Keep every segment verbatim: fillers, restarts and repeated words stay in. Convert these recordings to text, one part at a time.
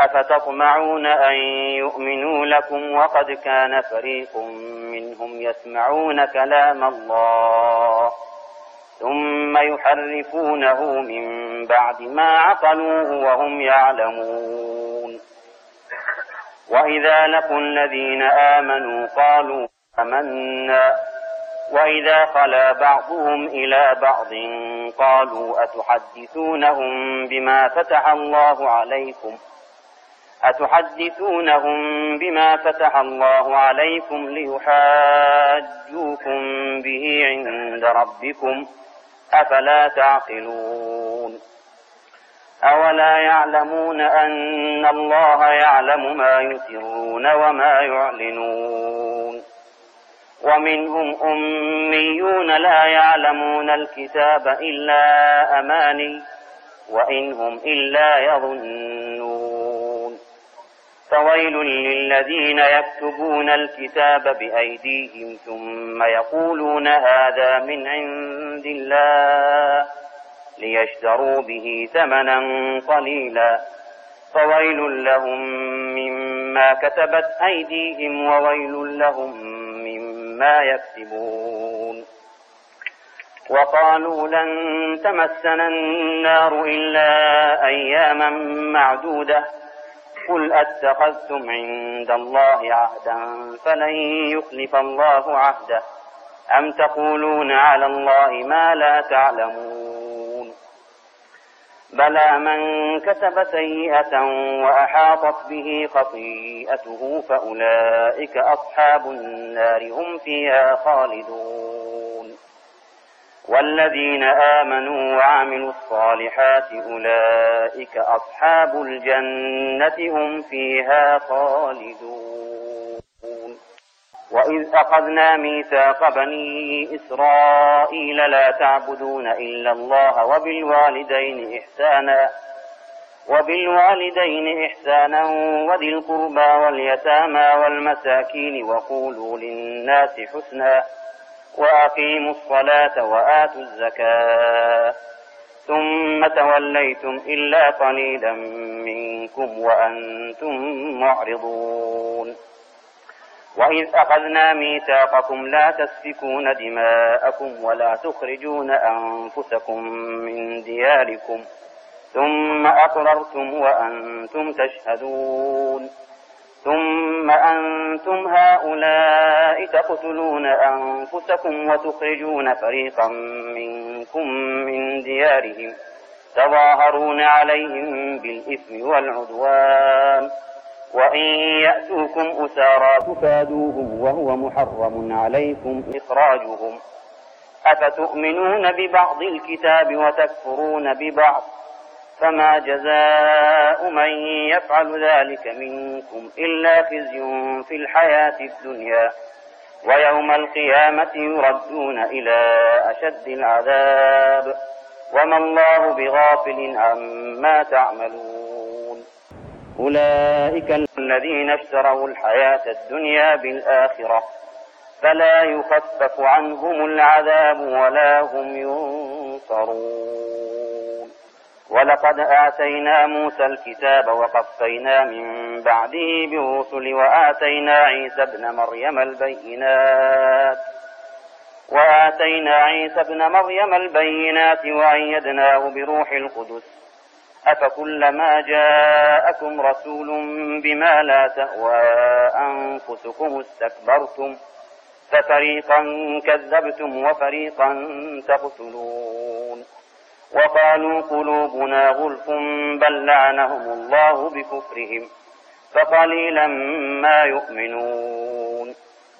أفتطمعون أن يؤمنوا لكم وقد كان فريق منهم يسمعون كلام الله ثم يحرفونه من بعد ما عقلوه وهم يعلمون. وإذا لقوا الذين آمنوا قالوا آمنا وإذا خلا بعضهم إلى بعض قالوا أتحدثونهم بما فتح الله عليكم أتحدثونهم بما فتح الله عليكم ليحاجوكم به عند ربكم أفلا تعقلون. أولا يعلمون أن الله يعلم ما يسرون وما يعلنون. ومنهم أميون لا يعلمون الكتاب إلا أماني وإن هم إلا يظنون. فويل للذين يكتبون الكتاب بأيديهم ثم يقولون هذا من عند الله ليشتروا به ثمنا قليلا فويل لهم مما كتبت أيديهم وويل لهم مما يكسبون. وقالوا لن تمسنا النار إلا أياما معدودة قل أتخذتم عند الله عهدا فلن يخلف الله عهده أم تقولون على الله ما لا تعلمون. بلى من كسب سيئة وأحاطت به خطيئته فأولئك أصحاب النار هم فيها خالدون. والذين آمنوا وعملوا الصالحات أولئك أصحاب الجنة هم فيها خالدون. وإذ أخذنا ميثاق بني إسرائيل لا تعبدون إلا الله وبالوالدين إحسانا وبالوالدين إحسانا وذي القربى واليتامى والمساكين وقولوا للناس حسنا وأقيموا الصلاة وآتوا الزكاة ثم توليتم إلا قليلا منكم وأنتم معرضون. وإذ أخذنا ميثاقكم لا تسفكون دماءكم ولا تخرجون أنفسكم من دياركم ثم أقررتم وأنتم تشهدون ثم أنتم هؤلاء تقتلون أنفسكم وتخرجون فريقا منكم من ديارهم تظاهرون عليهم بالإثم والعدوان وإن يأتوكم أسارى تفادوهم وهو محرم عليكم إخراجهم أفتؤمنون ببعض الكتاب وتكفرون ببعض فما جزاء من يفعل ذلك منكم إلا خزي في الحياة الدنيا ويوم القيامة يردون إلى أشد العذاب وما الله بغافل عما تعملون. أولئك الذين اشتروا الحياة الدنيا بالآخرة فلا يخفف عنهم العذاب ولا هم ينصرون. ولقد آتينا موسى الكتاب وقفينا من بعده بالرسل وآتينا عيسى ابن مريم البينات وآتينا عيسى ابن مريم البينات وأيدناه بروح القدس أفكلما جاءكم رسول بما لا تهوى أنفسكم استكبرتم ففريقا كذبتم وفريقا تقتلون. وقالوا قلوبنا غلف بل لعنهم الله بكفرهم فقليلا ما يؤمنون.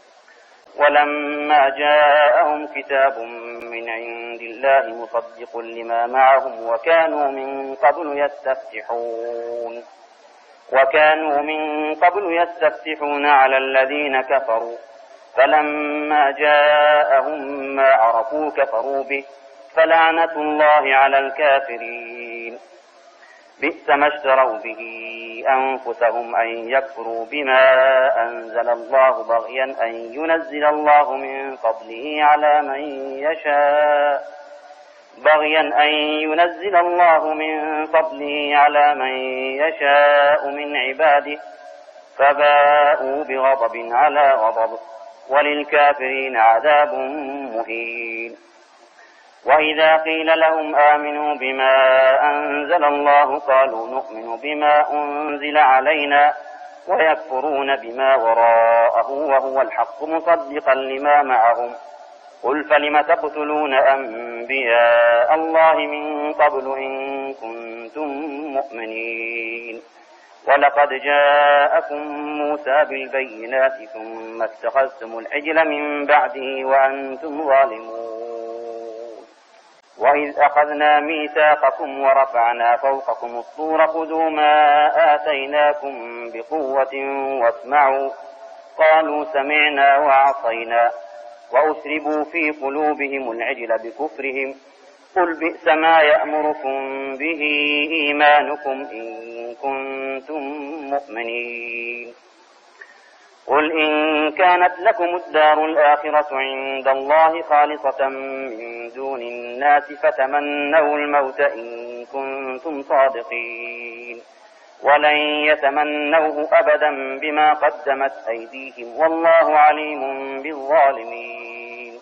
ولما جاءهم كتاب من عند الله مصدق لما معهم وكانوا من قبل يستفتحون وكانوا من قبل يستفتحون على الذين كفروا فلما جاءهم ما عرفوا كفروا به فلعنة الله على الكافرين. بئس ما اشتروا به أنفسهم أن يكفروا بما أنزل الله بغيا أن ينزل الله من فضله على من يشاء بغيا أن ينزل الله من فضله على من يشاء من عباده فباءوا بغضب على غضب وللكافرين عذاب مهين. وإذا قيل لهم آمنوا بما أنزل الله قالوا نؤمن بما أنزل علينا ويكفرون بما وراءه وهو الحق مصدقا لما معهم قل فلم تقتلون أنبياء الله من قبل إن كنتم مؤمنين ولقد جاءكم موسى بالبينات ثم اتخذتم العجل من بعده وأنتم ظالمون. وإذ أخذنا ميثاقكم ورفعنا فوقكم الطور خذوا ما آتيناكم بقوة واسمعوا قالوا سمعنا وعصينا وأشربوا في قلوبهم العجل بكفرهم قل بئس ما يأمركم به إيمانكم إن كنتم مؤمنين. قل إن كانت لكم الدار الآخرة عند الله خالصة من دون الناس فتمنوا الموت إن كنتم صادقين ولن يتمنوه أبدا بما قدمت أيديهم والله عليم بالظالمين.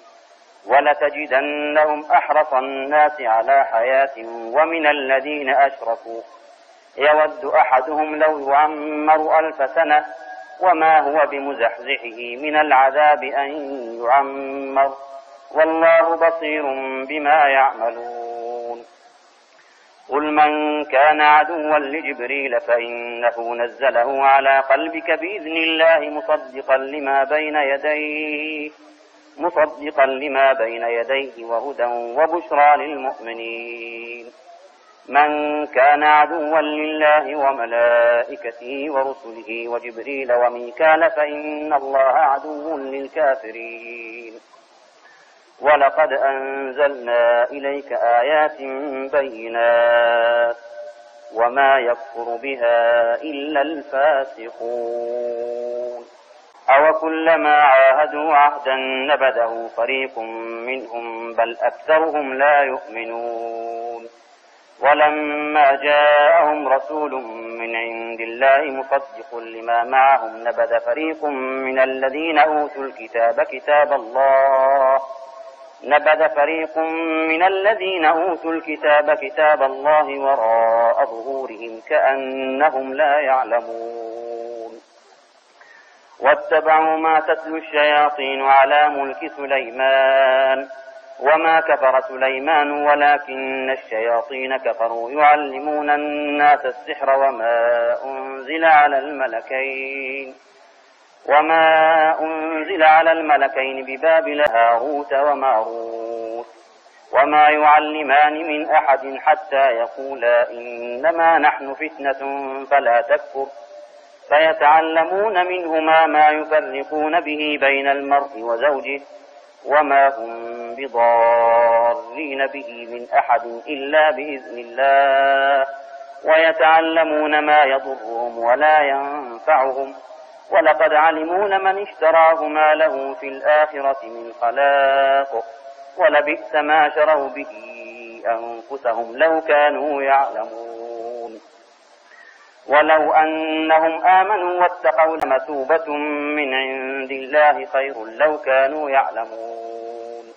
ولتجدنهم أحرص الناس على حياة ومن الذين أشركوا يود أحدهم لو يعمر ألف سنة وما هو بمزحزحه من العذاب أن يعمر والله بصير بما يعملون. قل من كان عدوا لجبريل فإنه نزله على قلبك بإذن الله مصدقا لما بين يديه مصدقا لما بين يديه وهدى وبشرى للمؤمنين. من كان عدوا لله وملائكته ورسله وجبريل وميكال فإن الله عدو للكافرين. ولقد أنزلنا إليك آيات بينات وما يكفر بها إلا الفاسقون. أو كلما عاهدوا عهدا نبذه فريق منهم بل أكثرهم لا يؤمنون. ولما جاءهم رسول من عند الله مصدق لما معهم نبذ فريق من الذين أوتوا الكتاب كتاب الله نبذ فريق من الذين أوتوا الكتاب كتاب الله وراء ظهورهم كأنهم لا يعلمون. واتبعوا ما تتلو الشياطين على ملك سليمان وما كفر سليمان ولكن الشياطين كفروا يعلمون الناس السحر وما أنزل على الملكين وما أنزل على الملكين ببابل هاروت وماروت وما يعلمان من أحد حتى يقولا إنما نحن فتنة فلا تكفر فيتعلمون منهما ما يفرقون به بين المرء وزوجه وما هم بضارين به من أحد إلا بإذن الله ويتعلمون ما يضرهم ولا ينفعهم ولقد علموا لمن اشتراه ما له في الآخرة من خلاق ولبئس ما شروا به أنفسهم لو كانوا يعلمون. ولو أنهم آمنوا واتقوا لمثوبة من عند الله خير لو كانوا يعلمون.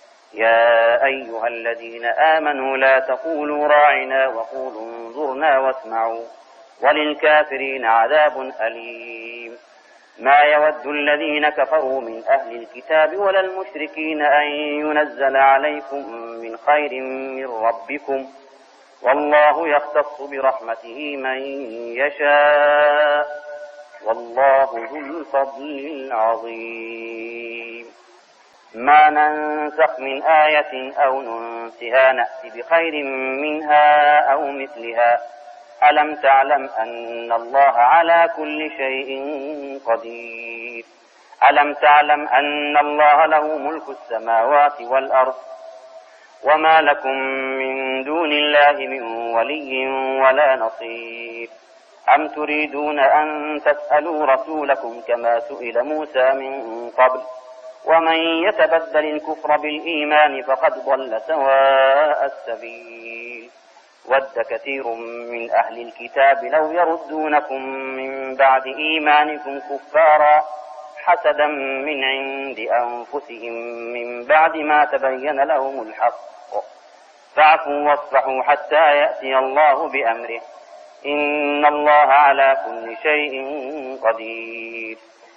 يا أيها الذين آمنوا لا تقولوا راعنا وقولوا انظرنا واسمعوا وللكافرين عذاب أليم. ما يود الذين كفروا من أهل الكتاب ولا المشركين أن ينزل عليكم من خير من ربكم والله يختص برحمته من يشاء والله ذو الفضل العظيم. ما ننسخ من آية أو ننسها نأتي بخير منها أو مثلها ألم تعلم أن الله على كل شيء قدير ألم تعلم أن الله له ملك السماوات والأرض وما لكم من دون الله من ولي ولا نصير أم تريدون أن تسألوا رسولكم كما سئل موسى من قبل ومن يتبدل الكفر بالإيمان فقد ضل سواء السبيل. ود كثير من أهل الكتاب لو يردونكم من بعد إيمانكم كفارا حسدا من عند أنفسهم من بعد ما تبين لهم الحق، فاعفوا واصفحوا حتى يأتي الله بأمره، إن الله على كل شيء قدير.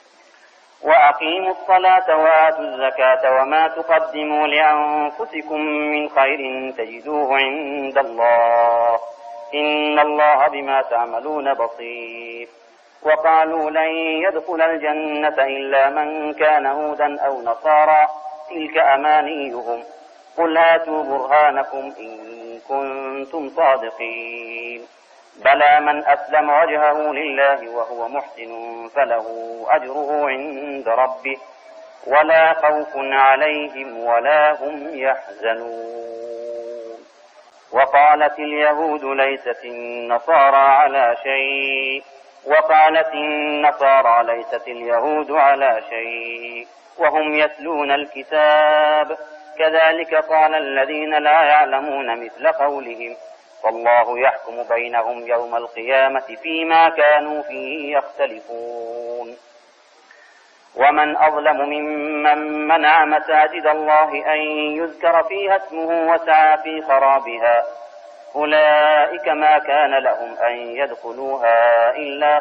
وأقيموا الصلاة وآتوا الزكاة وما تقدموا لأنفسكم من خير تجدوه عند الله، إن الله بما تعملون بصير. وقالوا لن يدخل الجنة إلا من كان هودا أو نصارى تلك أمانيهم، قل هاتوا برهانكم إن كنتم صادقين. بلى من أسلم وجهه لله وهو محسن فله أجره عند ربه ولا خوف عليهم ولا هم يحزنون. وقالت اليهود ليست النصارى على شيء وقالت النصارى ليست اليهود على شيء وهم يتلون الكتاب، كذلك قال الذين لا يعلمون مثل قولهم، فالله يحكم بينهم يوم القيامة فيما كانوا فيه يختلفون. ومن أظلم ممن منع مساجد الله أن يذكر فيها اسمه وسعى في خرابها، أولئك ما كان لهم أن يدخلوها إلا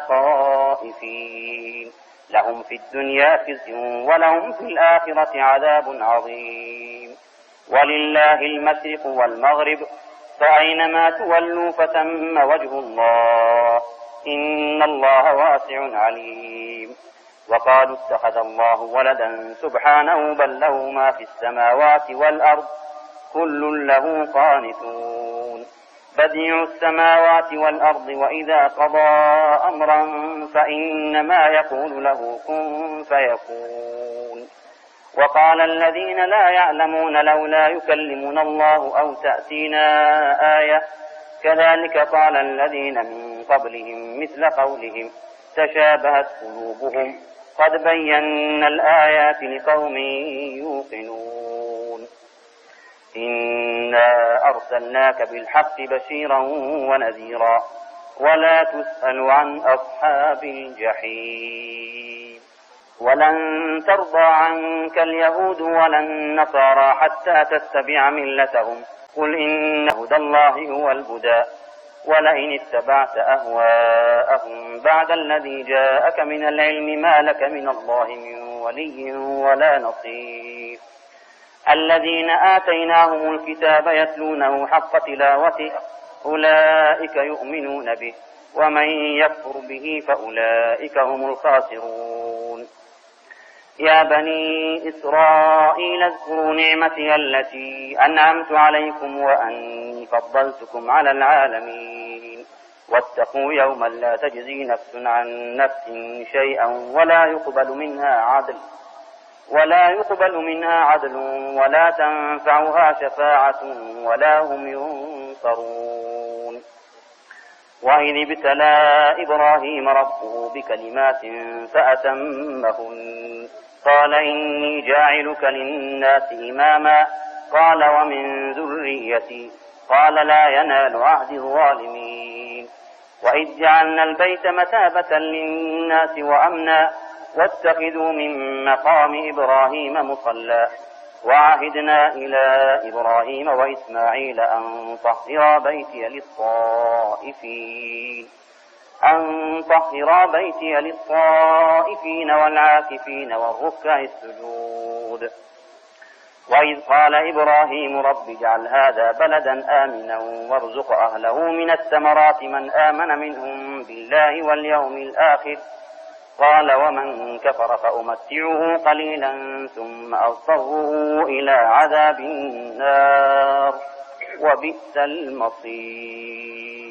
خائفين، لهم في الدنيا خزي ولهم في الآخرة عذاب عظيم. ولله المشرق والمغرب فأينما تولوا فتم وجه الله، إن الله واسع عليم. وقالوا اتخذ الله ولدا سبحانه بل له ما في السماوات والأرض كل له قانتون، بديع السماوات والأرض وإذا قضى أمرا فإنما يقول له كن فيكون. وقال الذين لا يعلمون لولا يكلمنا الله أو تأتينا آية، كذلك قال الذين من قبلهم مثل قولهم تشابهت قلوبهم قد بينا الآيات لقوم يوقنون. إنا أرسلناك بالحق بشيرا ونذيرا ولا تسأل عن أصحاب الجحيم. ولن ترضى عنك اليهود ولا النصارى حتى تتبع ملتهم، قل إن هدى الله هو الهدى، ولئن اتبعت أهواءهم بعد الذي جاءك من العلم ما لك من الله من ولي ولا نصير. الذين آتيناهم الكتاب يتلونه حق تلاوته أولئك يؤمنون به، ومن يكفر به فأولئك هم الخاسرون. يا بني إسرائيل اذكروا نعمتي التي أنعمت عليكم وأني فضلتكم على العالمين، واتقوا يوما لا تجزي نفس عن نفس شيئا ولا يقبل منها عدل ولا يقبل منها عدل ولا تنفعها شفاعة ولا هم ينصرون. وإذ ابتلى إبراهيم ربه بكلمات فأتمهن، قال إني جاعلك للناس إماما، قال ومن ذريتي، قال لا ينال عهد الظالمين. وإذ جعلنا البيت مثابة للناس وأمنا واتخذوا من مقام إبراهيم مصلى، وعهدنا إلى إبراهيم وإسماعيل أن طهرا بيتي للطائفين أن طهرا بيتي للطائفين والعاكفين والركع السجود. وإذ قال إبراهيم رب اجعل هذا بلدا آمنا وارزق أهله من الثمرات من آمن منهم بالله واليوم الآخر، قال ومن كفر فأمتعه قليلا ثم أضطره إلى عذاب النار وبئس المصير.